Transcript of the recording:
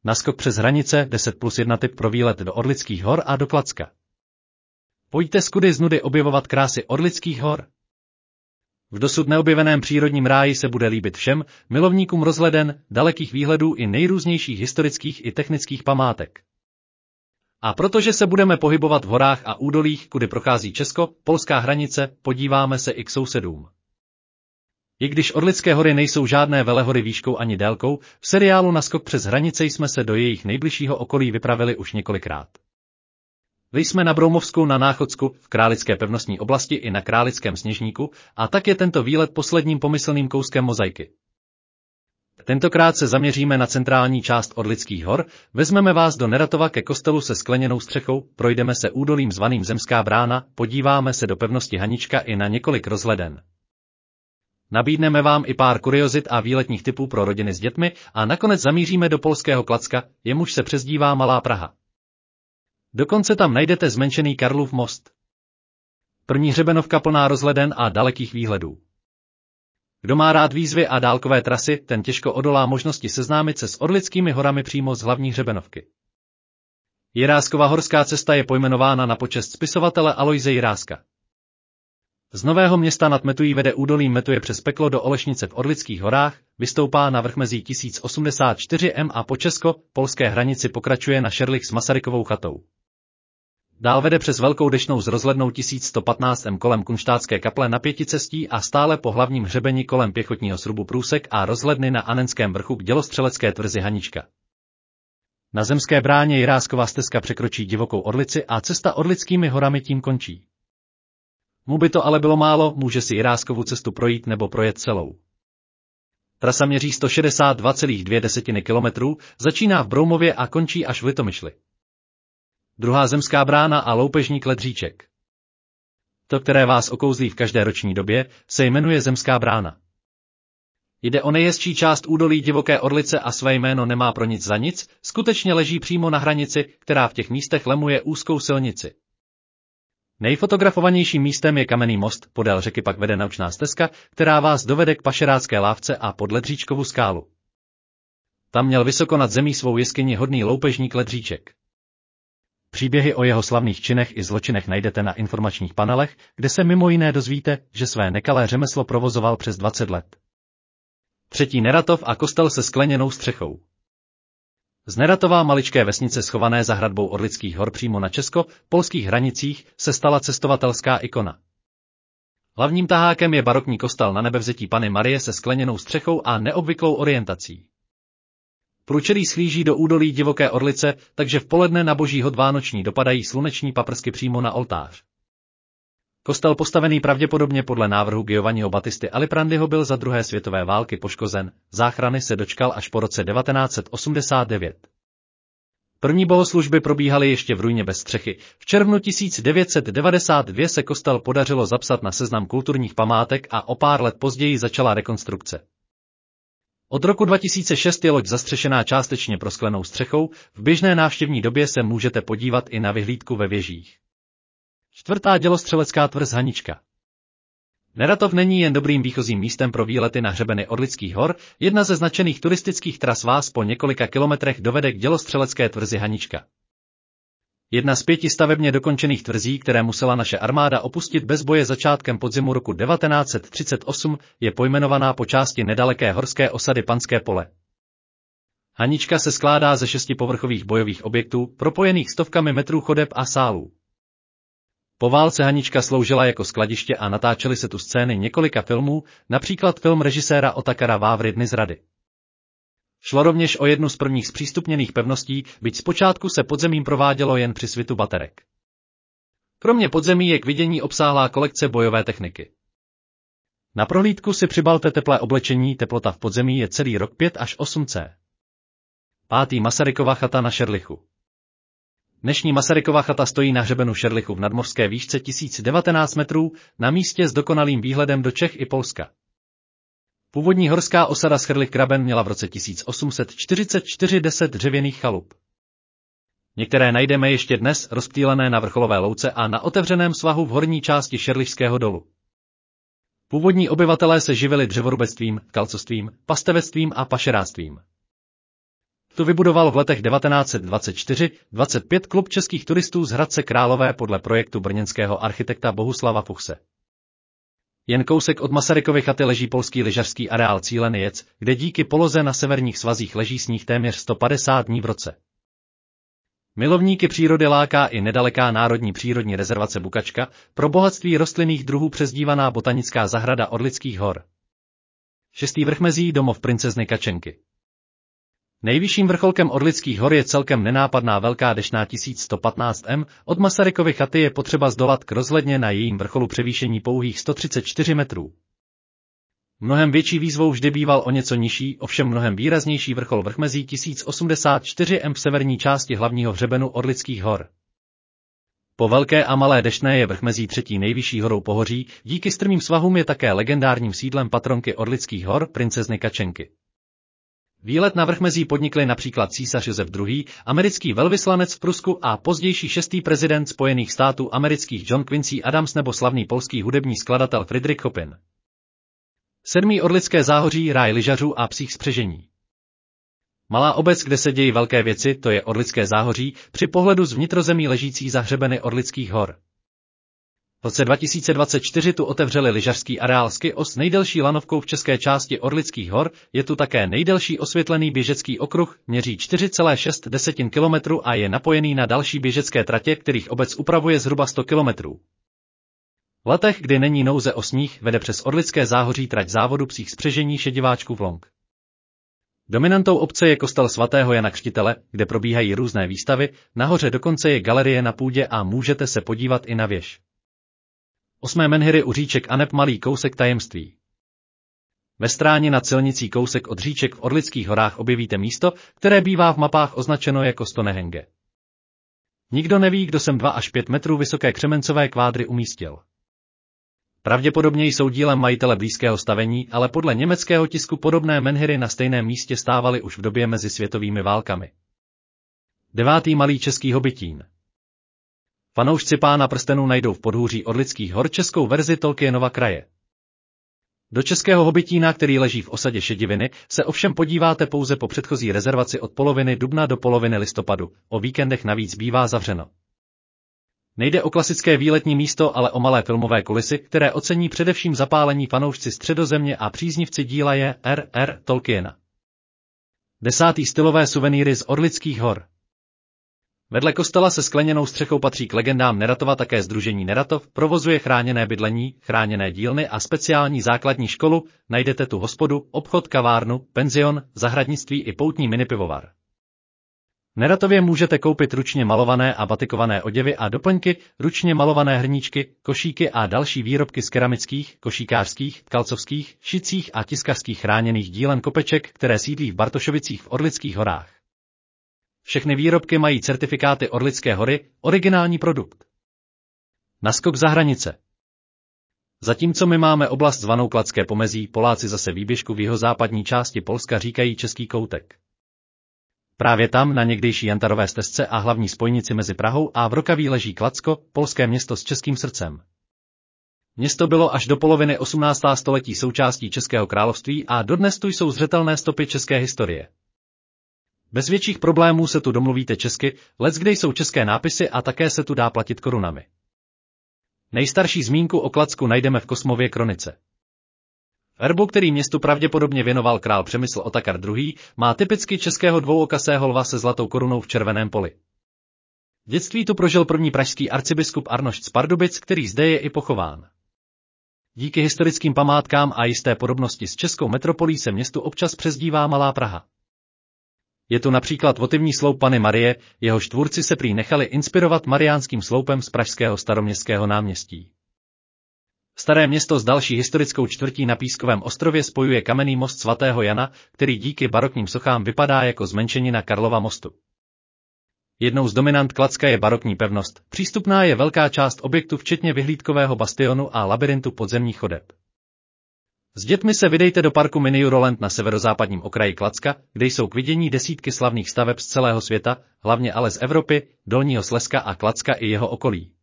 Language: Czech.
Naskok přes hranice 10+1 tip pro výlet do Orlických hor a do Klacka. Pojďte z kudy z nudy objevovat krásy Orlických hor. V dosud neobjeveném přírodním ráji se bude líbit všem milovníkům rozhleden, dalekých výhledů i nejrůznějších historických i technických památek. A protože se budeme pohybovat v horách a údolích, kudy prochází česko-polská hranice, podíváme se i k sousedům. I když Orlické hory nejsou žádné velehory výškou ani délkou, v seriálu Naskok přes hranice jsme se do jejich nejbližšího okolí vypravili už několikrát. Vy jsme na Broumovsku na Náchodsku, v Králické pevnostní oblasti i na Králickém Sněžníku, a tak je tento výlet posledním pomyslným kouskem mozaiky. Tentokrát se zaměříme na centrální část Orlických hor, vezmeme vás do Neratova ke kostelu se skleněnou střechou, projdeme se údolím zvaným Zemská brána, podíváme se do pevnosti Hanička i na několik rozhleden. Nabídneme vám i pár kuriozit a výletních tipů pro rodiny s dětmi a nakonec zamíříme do polského Klacka, jemuž se přezdívá Malá Praha. Dokonce tam najdete zmenšený Karlův most. První hřebenovka plná rozhleden a dalekých výhledů. Kdo má rád výzvy a dálkové trasy, ten těžko odolá možnosti seznámit se s Orlickými horami přímo z hlavní hřebenovky. Jiráskova horská cesta je pojmenována na počest spisovatele Alojze Jiráska. Z Nového Města nad Metují vede údolím Metuje přes Peklo do Olešnice v Orlických horách, vystoupá na vrchmezí 1084 m a po česko-polské hranici pokračuje na Šerlich s Masarykovou chatou. Dál vede přes Velkou Dešnou s rozhlednou 1115 m kolem Kunštátské kaple na Pěticestí a stále po hlavním hřebeni kolem pěchotního srubu Průsek a rozhledny na Anenském vrchu k dělostřelecké tvrzi Hanička. Na Zemské bráně Jiráskova stezka překročí divokou Orlici a cesta Orlickými horami tím končí. Mu by to ale bylo málo, může si Jiráskovu cestu projít nebo projet celou. Trasa měří 162,2 km, začíná v Broumově a končí až v Litomyšli. Druhá Zemská brána a loupežník Ledříček. To, které vás okouzlí v každé roční době, se jmenuje Zemská brána. Jde o nejhezčí část údolí divoké Orlice a své jméno nemá pro nic za nic, skutečně leží přímo na hranici, která v těch místech lemuje úzkou silnici. Nejfotografovanějším místem je kamenný most, podél řeky pak vede naučná stezka, která vás dovede k Pašerácké lávce a pod Ledříčkovu skálu. Tam měl vysoko nad zemí svou jeskyni hodný loupežník Ledříček. Příběhy o jeho slavných činech i zločinech najdete na informačních panelech, kde se mimo jiné dozvíte, že své nekalé řemeslo provozoval přes 20 let. Třetí Neratov a kostel se skleněnou střechou. Z Neratova maličké vesnice schované za hradbou Orlických hor přímo na česko-polských hranicích se stala cestovatelská ikona. Hlavním tahákem je barokní kostel na Nebevzetí Panny Marie se skleněnou střechou a neobvyklou orientací. Průčelí schlíží do údolí divoké Orlice, takže v poledne na Boží hod vánoční dopadají sluneční paprsky přímo na oltář. Kostel postavený pravděpodobně podle návrhu Giovanniho Battisty Aliprandiho byl za druhé světové války poškozen, záchrany se dočkal až po roce 1989. První bohoslužby probíhaly ještě v ruině bez střechy. V červnu 1992 se kostel podařilo zapsat na seznam kulturních památek a o pár let později začala rekonstrukce. Od roku 2006 je loď zastřešená částečně prosklenou střechou, v běžné návštěvní době se můžete podívat i na vyhlídku ve věžích. Čtvrtá dělostřelecká tvrz Hanička. Neratov není jen dobrým výchozím místem pro výlety na hřebeny Orlických hor, jedna ze značených turistických tras vás po několika kilometrech dovede k dělostřelecké tvrzi Hanička. Jedna z 5 stavebně dokončených tvrzí, které musela naše armáda opustit bez boje začátkem podzimu roku 1938, je pojmenovaná po části nedaleké horské osady Panské Pole. Hanička se skládá ze 6 povrchových bojových objektů, propojených stovkami metrů chodeb a sálů. Po válce Hanička sloužila jako skladiště a natáčely se tu scény několika filmů, například film režiséra Otakara Vávry Dny zrady. Šlo rovněž o jednu z prvních zpřístupněných pevností, byť zpočátku se podzemím provádělo jen při svitu baterek. Kromě podzemí je k vidění obsáhlá kolekce bojové techniky. Na prohlídku si přibalte teplé oblečení, teplota v podzemí je celý rok 5 až 8 C. 5. Masarykova chata na Šerlichu. Dnešní Masarykova chata stojí na hřebenu Šerlichu v nadmořské výšce 1019 metrů, na místě s dokonalým výhledem do Čech i Polska. Původní horská osada Schrlich-Graben měla v roce 1844 10 dřevěných chalup. Některé najdeme ještě dnes rozptýlené na vrcholové louce a na otevřeném svahu v horní části Šerlichského dolu. Původní obyvatelé se živili dřevorubectvím, tkalcovstvím, pastevectvím a pašeráctvím. Tu vybudoval v letech 1924-25 klub českých turistů z Hradce Králové podle projektu brněnského architekta Bohuslava Fuchse. Jen kousek od Masarykovy chaty leží polský lyžařský areál Cílený Jec, kde díky poloze na severních svazích leží sníh téměř 150 dní v roce. Milovníky přírody láká i nedaleká národní přírodní rezervace Bukačka, pro bohatství rostlinných druhů přezdívaná botanická zahrada Orlických hor. 6. vrchmezí domov princezny Kačenky. Nejvyšším vrcholkem Orlických hor je celkem nenápadná velká deštná 1115 m, od Masarykovy chaty je potřeba zdolat k rozhledně na jejím vrcholu převýšení pouhých 134 metrů. Mnohem větší výzvou vždy býval o něco nižší, ovšem mnohem výraznější vrchol vrchmezí 1084 m v severní části hlavního hřebenu Orlických hor. Po Velké a Malé Deštné je vrchmezí třetí nejvyšší horou pohoří, díky strmým svahům je také legendárním sídlem patronky Orlických hor, princezny Kačenky. Výlet na vrchmezí podnikli například císař Josef II., americký velvyslanec v Prusku a pozdější 6. prezident Spojených států amerických John Quincy Adams nebo slavný polský hudební skladatel Friedrich Chopin. 7. Orlické záhoří, ráj lyžařů a psích spřežení. Malá obec, kde se dějí velké věci, to je Orlické záhoří, při pohledu z vnitrozemí ležící za hřebeny Orlických hor. V roce 2024 tu otevřeli lyžařský areál Ski Os nejdelší lanovkou v české části Orlických hor, je tu také nejdelší osvětlený běžecký okruh, měří 4,6 km a je napojený na další běžecké tratě, kterých obec upravuje zhruba 100 km. V letech, kdy není nouze o sníh, vede přes Orlické záhoří trať závodu psích spřežení Šediváčkův Long. Dominantou obce je kostel svatého Jana Křtitele, kde probíhají různé výstavy, nahoře dokonce je galerie na půdě a můžete se podívat i na věž. 8. Menhiry u říček a neb malý kousek tajemství. Ve Stráni nad silnicí kousek od říček v Orlických horách objevíte místo, které bývá v mapách označeno jako Stonehenge. Nikdo neví, kdo sem 2 až 5 metrů vysoké křemencové kvádry umístil. Pravděpodobně jsou dílem majitele blízkého stavení, ale podle německého tisku podobné menhiry na stejném místě stávaly už v době mezi světovými válkami. 9. Malý český Hobitín. Fanoušci Pána prstenů najdou v podhůří Orlických hor českou verzi Tolkienova kraje. Do českého Hobitína, který leží v osadě Šediviny, se ovšem podíváte pouze po předchozí rezervaci od poloviny dubna do poloviny listopadu, o víkendech navíc bývá zavřeno. Nejde o klasické výletní místo, ale o malé filmové kulisy, které ocení především zapálení fanoušci Středozemě a příznivci díla J.R.R. Tolkiena. 10. Stylové suvenýry z Orlických hor. Vedle kostela se skleněnou střechou patří k legendám Neratova také sdružení Neratov, provozuje chráněné bydlení, chráněné dílny a speciální základní školu, najdete tu hospodu, obchod, kavárnu, penzion, zahradnictví i poutní minipivovar. V Neratově můžete koupit ručně malované a batikované oděvy a doplňky, ručně malované hrníčky, košíky a další výrobky z keramických, košíkářských, tkalcovských, šicích a tiskařských chráněných dílen Kopeček, které sídlí v Bartošovicích v Orlických horách. Všechny výrobky mají certifikáty Orlické hory, originální produkt. Naskok za hranice. Zatímco my máme oblast zvanou Kladské pomezí, Poláci zase výběžku v jihozápadní části Polska říkají Český koutek. Právě tam, na někdejší Jantarové stezce a hlavní spojnici mezi Prahou a Vrokaví leží Kladsko, polské město s českým srdcem. Město bylo až do poloviny 18. století součástí Českého království a dodnes tu jsou zřetelné stopy české historie. Bez větších problémů se tu domluvíte česky, leckde jsou české nápisy a také se tu dá platit korunami. Nejstarší zmínku o Kladsku najdeme v Kosmově kronice. V erbu, který městu pravděpodobně věnoval král Přemysl Otakar II., má typicky českého dvouokasého lva se zlatou korunou v červeném poli. V dětství tu prožil první pražský arcibiskup Arnošt z Pardubic, který zde je i pochován. Díky historickým památkám a jisté podobnosti s českou metropolí se městu občas přezdívá Malá Praha. Je tu například votivní sloup Panny Marie, jehož tvůrci se prý nechali inspirovat mariánským sloupem z pražského Staroměstského náměstí. Staré město s další historickou čtvrtí na Pískovém ostrově spojuje kamenný most svatého Jana, který díky barokním sochám vypadá jako zmenšenina Karlova mostu. Jednou z dominant Kladska je barokní pevnost, přístupná je velká část objektu včetně vyhlídkového bastionu a labyrintu podzemních chodeb. S dětmi se vydejte do parku Mini Euroland na severozápadním okraji Kladska, kde jsou k vidění desítky slavných staveb z celého světa, hlavně ale z Evropy, Dolního Slezska a Kladska i jeho okolí.